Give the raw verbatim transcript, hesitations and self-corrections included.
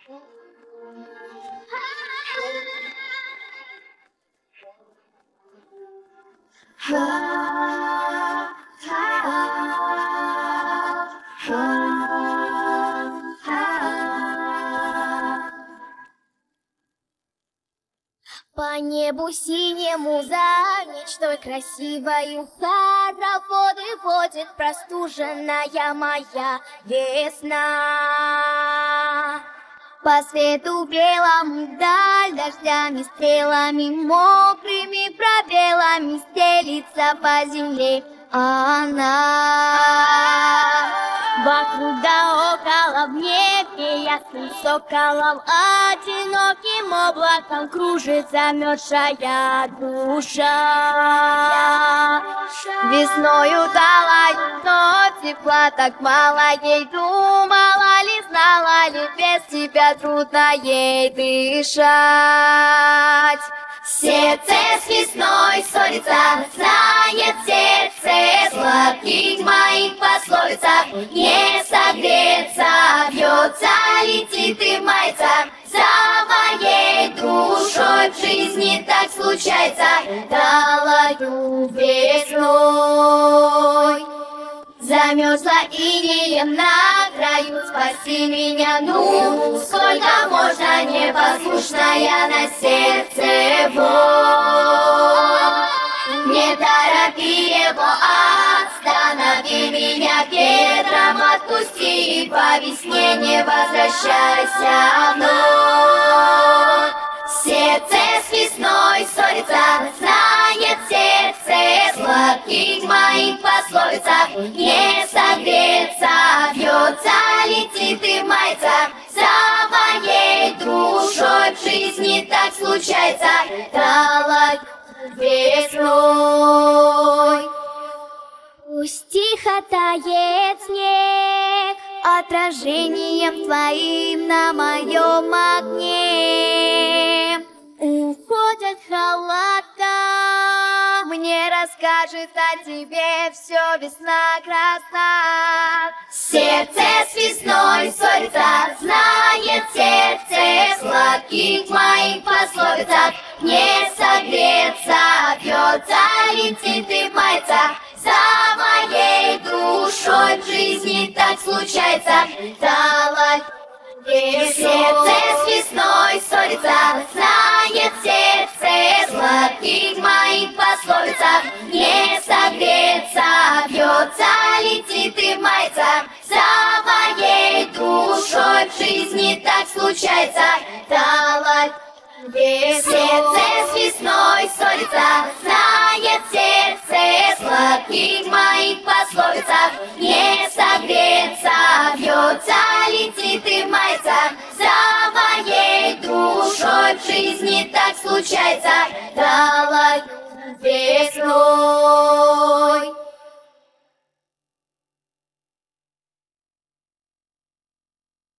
По небу синему за мечтой красивою хороводы водит простуженная моя весна. По свету белому вдаль дождями, стрелами, мокрыми пробелами стелится по земле она. Вокруг да около в небе ясным соколом одиноким облаком кружит замерзшая душа. Весною талаю, но тепла так мало ей. Думала ли, знала ли, без тебя трудно ей дышать. Сердце с весной ссорится, знает сердце сладких моих пословицах. Не согреться, бьется, летит и мается. За моей душой в жизни так случается. Талаю весной, замерзла инеем на краю. Спаси меня, ну, сколько можно, непослушная на сердце боль. Не торопи его, останови меня ветром, отпусти и по весне не возвращайся вновь. Сердце с весной ссорится, знает сердце сладких моих пословицах. Не согреться, бьется, летит и мается. За моей душой в жизни так случается. Талай весной. Пусть тихо тает снег отражением твоим на моем окне. Уходят холода, мне расскажет о тебе все весна красна. Сердце с весной ссорится, знает сердце сладких моих пословицах. Не согреться, бьется, летит и мается. За моей душой в жизни так случается. Талай сердце с весной ссорится, знает сердце сладких моих пословицах. Не согреться, бьется, летит и мается. За моей душой в жизни так случается. Талай сердце с весной ссорится, знает сердце сладких моих пословицах. Не согреться, бьется, летит и мается. За моей душой в жизни так случается.